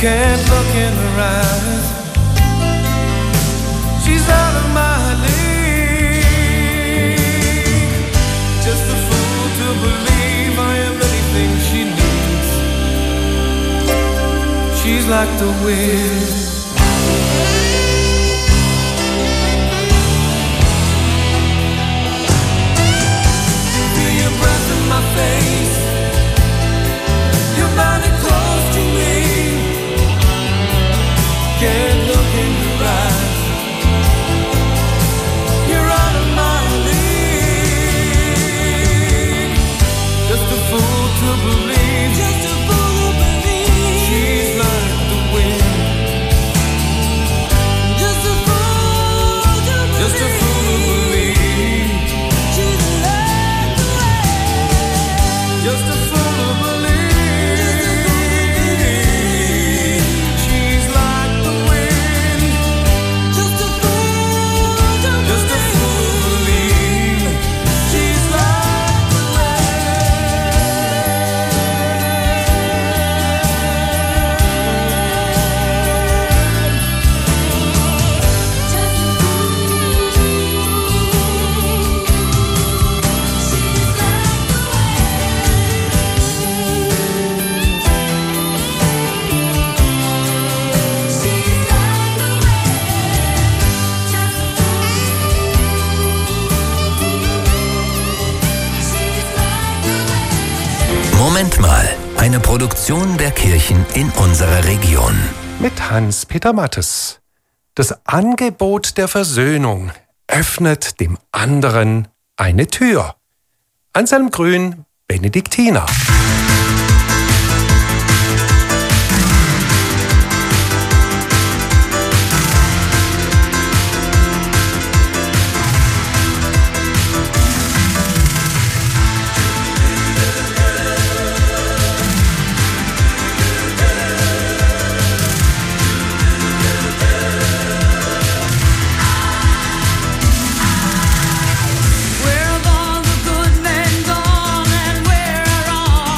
Can't look in her eyes. She's out of my league. Just a fool to believe I am anything she needs. She's like the wind. Feel your breath in my face. Your body close to me. Can't look in your eyes. You're out of my league. Just a fool to believe. Just a fool to believe. She's like the wind. Just a fool to believe. Just a fool to believe. She's like the wind. Just a fool to believe. Moment mal, eine Produktion der Kirchen in unserer Region. Mit Hans-Peter Mattes. Das Angebot der Versöhnung öffnet dem anderen eine Tür. Anselm Grün, Benediktiner. Where have all the good men gone, and where are all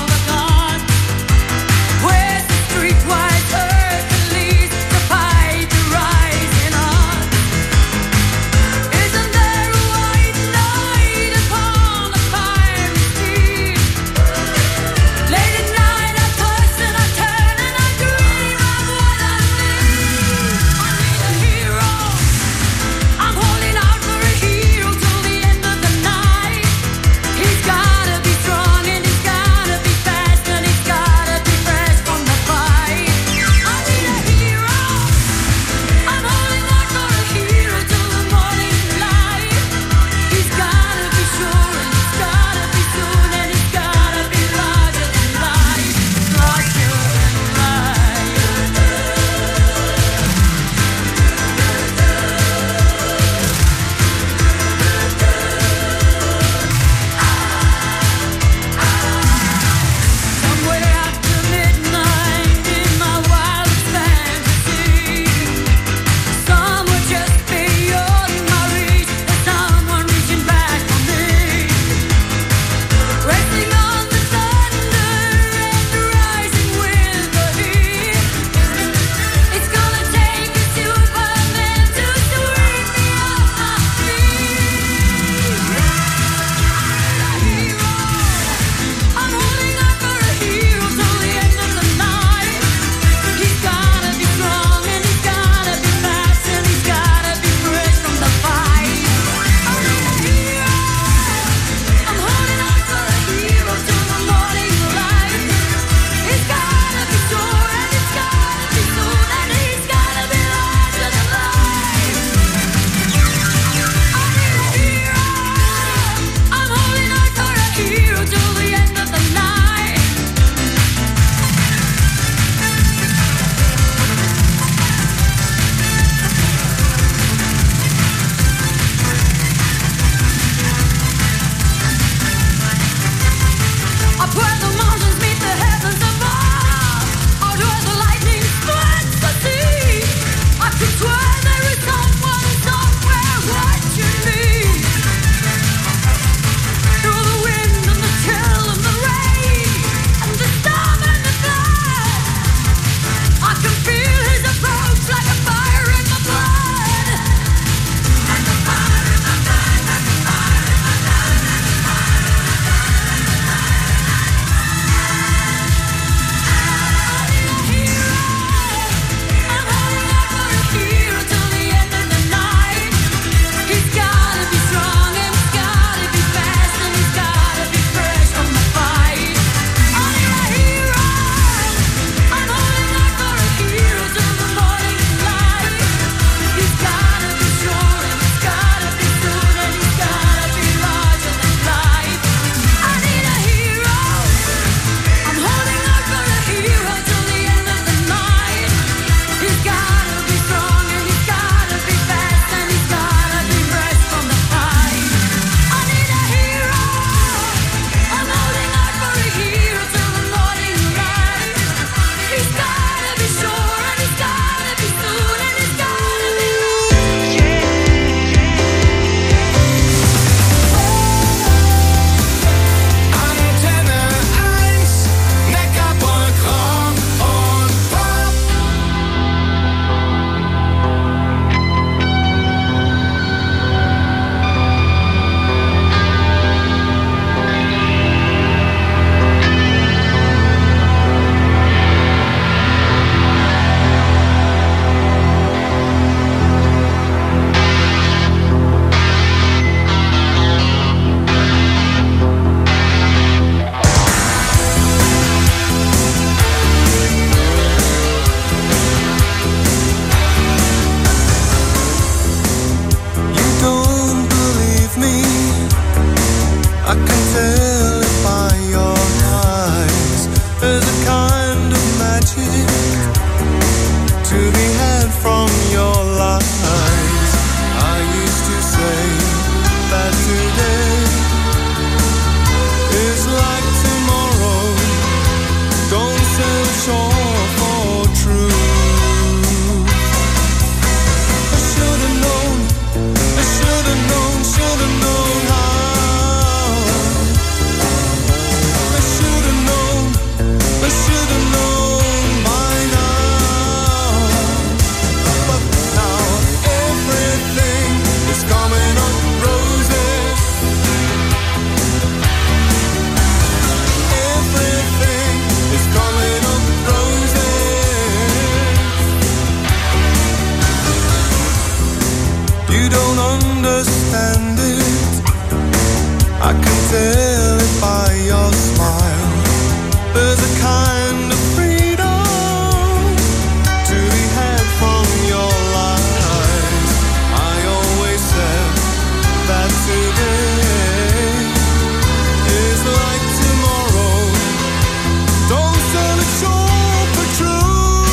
understand it. I can tell it by your smile. There's a kind of freedom to be had from your lies. I always said that today is like tomorrow. Don't sell it short for true.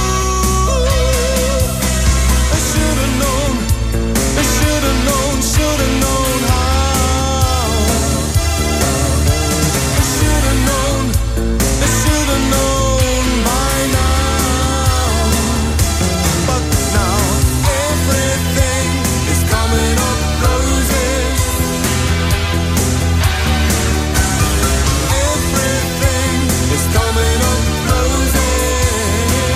I should've known, I should've known, should've known how. I should've known, I should've known by now. But now everything is coming up roses. Everything is coming up roses.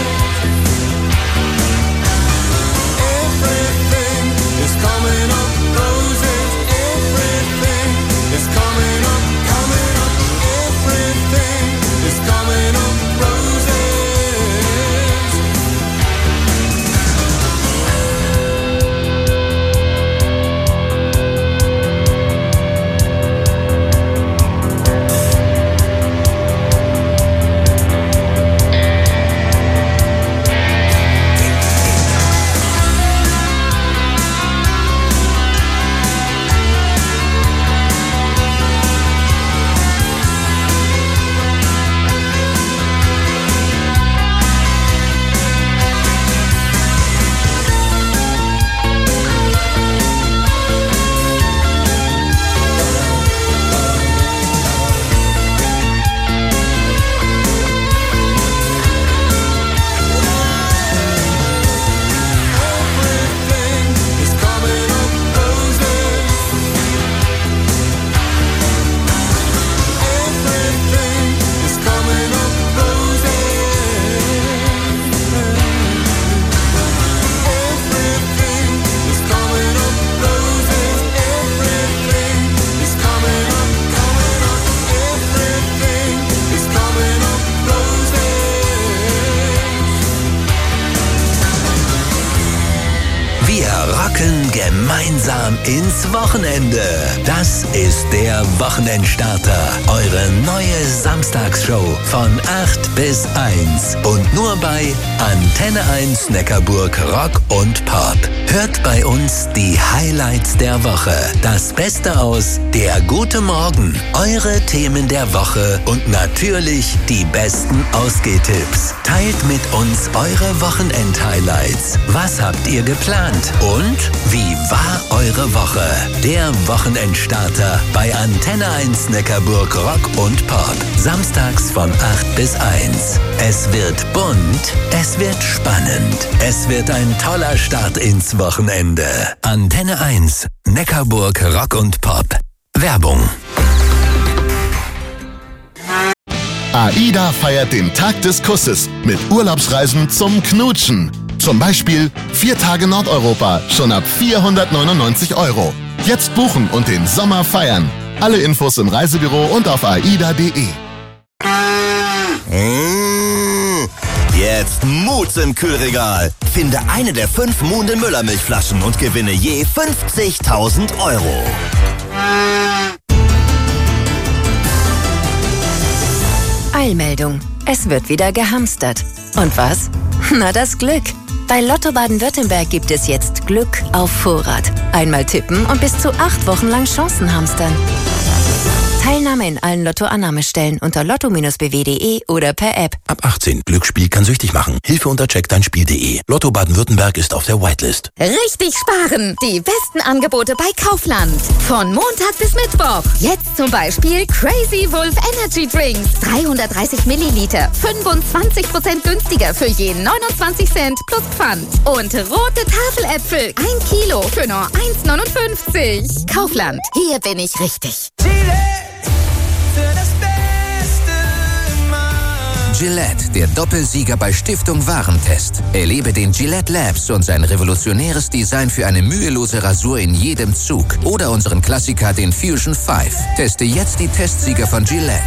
Everything is coming up roses. Everything is coming up, coming up. Everything is coming up roses. Everything is coming up roses. Everything is coming up roses. Everything is coming up roses. Everything is coming up, coming up. Everything is coming up roses. Wir rocken gemeinsam ins Wochenende. Das ist der Wochenendstarter. Eure neue Samstagsshow von 8 bis 1. Und nur bei Antenne 1 Neckarburg Rock und Pop. Hört bei uns die Highlights der Woche. Das Beste aus Der gute Morgen. Eure Themen der Woche und natürlich die besten Ausgehtipps. Teilt mit uns eure Wochenend-Highlights. Was habt ihr geplant? Und wie war eure Woche? Der Wochenendstarter bei Antenne 1 Neckarburg Rock und Pop. Samstags von 8 bis 1. Es wird bunt, es wird spannend. Es wird ein toller Start ins Wochenende. Antenne 1 Neckarburg Rock und Pop. Werbung. AIDA feiert den Tag des Kusses mit Urlaubsreisen zum Knutschen. Zum Beispiel 4 Tage Nordeuropa, schon ab 499 €. Jetzt buchen und den Sommer feiern. Alle Infos im Reisebüro und auf aida.de. Jetzt Mutz im Kühlregal. Finde eine der 5 Munde Müllermilchflaschen und gewinne je 50.000 €. Eilmeldung. Es wird wieder gehamstert. Und was? Na, das Glück. Bei Lotto Baden-Württemberg gibt es jetzt Glück auf Vorrat. Einmal tippen und bis zu 8 Wochen lang Chancen hamstern. Teilnahme in allen Lotto-Annahmestellen unter lotto-bw.de oder per App. Ab 18. Glücksspiel kann süchtig machen. Hilfe unter checkdeinspiel.de. Lotto Baden-Württemberg ist auf der Whitelist. Richtig sparen! Die besten Angebote bei Kaufland. Von Montag bis Mittwoch. Jetzt zum Beispiel Crazy Wolf Energy Drinks. 330 Milliliter. 25% günstiger für je 29 Cent plus Pfand. Und rote Tafeläpfel. 1 Kilo für nur 1,59. Kaufland. Hier bin ich richtig. Gillette, der Doppelsieger bei Stiftung Warentest. Erlebe den Gillette Labs und sein revolutionäres Design für eine mühelose Rasur in jedem Zug. Oder unseren Klassiker, den Fusion 5. Teste jetzt die Testsieger von Gillette.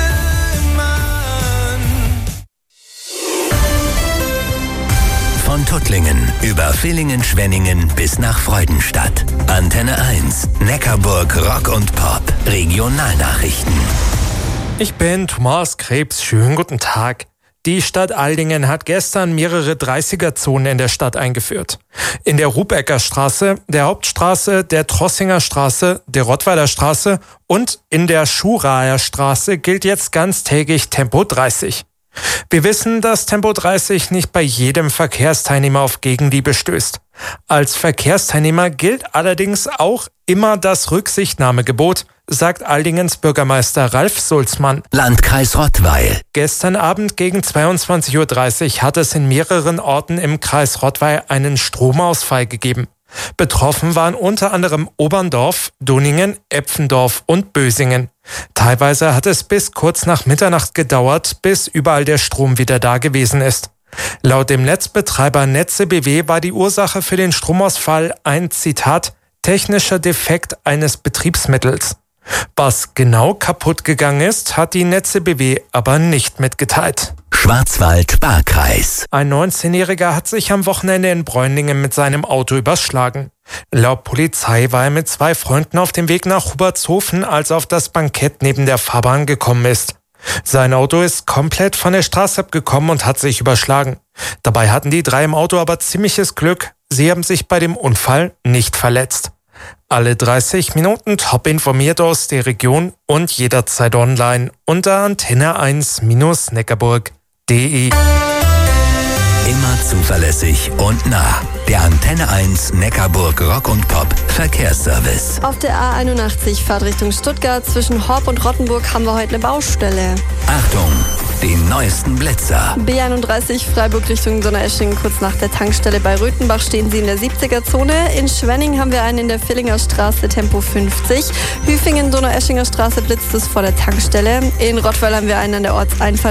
Von Tuttlingen über Villingen-Schwenningen bis nach Freudenstadt. Antenne 1, Neckarburg Rock und Pop, Regionalnachrichten. Ich bin Thomas Krebs, schönen guten Tag. Die Stadt Aldingen hat gestern mehrere 30er-Zonen in der Stadt eingeführt. In der Rubecker Straße, der Hauptstraße, der Trossinger Straße, der Rottweiler Straße und in der Schuraer Straße gilt jetzt ganztägig Tempo 30. Wir wissen, dass Tempo 30 nicht bei jedem Verkehrsteilnehmer auf Gegenliebe stößt. Als Verkehrsteilnehmer gilt allerdings auch immer das Rücksichtnahmegebot, sagt Aldingens Bürgermeister Ralf Sulzmann. Landkreis Rottweil. Gestern Abend gegen 22:30 Uhr hat es in mehreren Orten im Kreis Rottweil einen Stromausfall gegeben. Betroffen waren unter anderem Oberndorf, Dunningen, Epfendorf und Bösingen. Teilweise hat es bis kurz nach Mitternacht gedauert, bis überall der Strom wieder da gewesen ist. Laut dem Netzbetreiber Netze BW war die Ursache für den Stromausfall ein, Zitat, technischer Defekt eines Betriebsmittels. Was genau kaputt gegangen ist, hat die Netze BW aber nicht mitgeteilt. Schwarzwald-Baar-Kreis. Ein 19-Jähriger hat sich am Wochenende in Bräunlingen mit seinem Auto überschlagen. Laut Polizei war er mit 2 Freunden auf dem Weg nach Hubertshofen, als er auf das Bankett neben der Fahrbahn gekommen ist. Sein Auto ist komplett von der Straße abgekommen und hat sich überschlagen. Dabei hatten die 3 im Auto aber ziemliches Glück. Sie haben sich bei dem Unfall nicht verletzt. Alle 30 Minuten top informiert aus der Region und jederzeit online unter antenne1-neckarburg.de. Immer zuverlässig und nah. Der Antenne 1 Neckarburg Rock und Pop Verkehrsservice. Auf der A81 Fahrtrichtung Stuttgart zwischen Horb und Rottenburg haben wir heute eine Baustelle. Achtung, die neuesten Blitzer. B31 Freiburg Richtung Donaueschingen, kurz nach der Tankstelle bei Röthenbach stehen Sie in der 70er-Zone. In Schwenning haben wir einen in der Villinger Straße, Tempo 50. Hüfingen, Donaueschinger Straße blitzt es vor der Tankstelle. In Rottweil haben wir einen an der Ortseinfahrt